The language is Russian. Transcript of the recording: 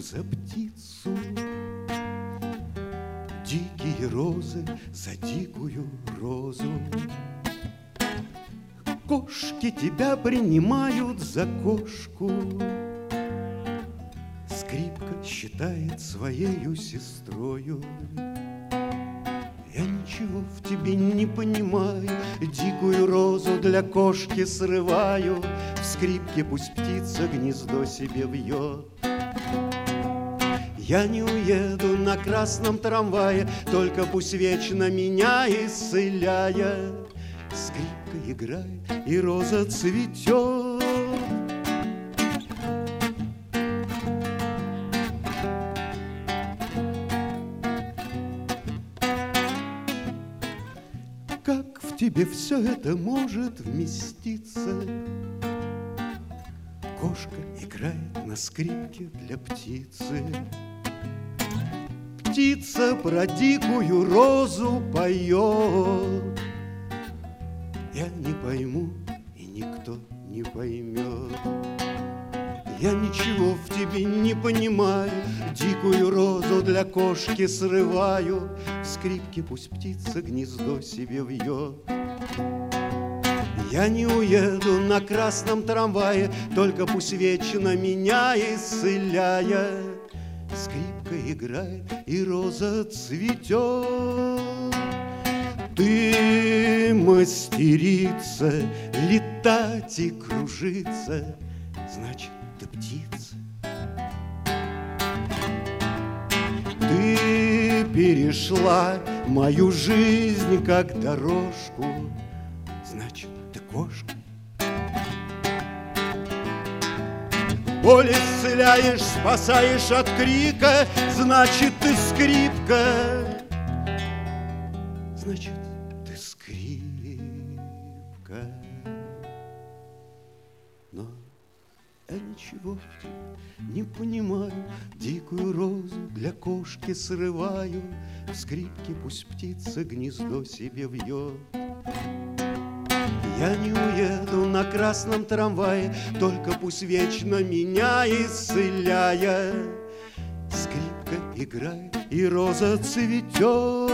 за птицу. Дикие розы за дикую розу. Кошки тебя принимают за кошку. Скрипка считает своею сестрою. Я ничего в тебе не понимаю, дикую розу для кошки срываю. В скрипке пусть птица гнездо себе вьет. Я не уеду на красном трамвае, только пусть вечно меня исцеляя. Скрипка играет, и роза цветет. Как в тебе все это может вместиться? Кошка играет на скрипке для птицы. Птица про дикую розу поет. Я не пойму, и никто не поймет. Я ничего в тебе не понимаю, дикую розу для кошки срываю. В скрипке пусть птица гнездо себе вьет. Я не уеду на красном трамвае, только пусть вечно меня исцеляя. Скрипка играет, и роза цветет. Ты мастерица, летать и кружиться, значит, ты птица. Ты перешла мою жизнь как дорожку, значит, ты кошка. Боль исцеляешь, спасаешь от крика, значит, ты скрипка. Значит, ты скрипка. Но я ничего не понимаю, дикую розу для кошки срываю. В скрипке пусть птица гнездо себе вьет. Я не уеду на красном трамвае, только пусть вечно меня исцеляя. Скрипка играет, и роза цветет.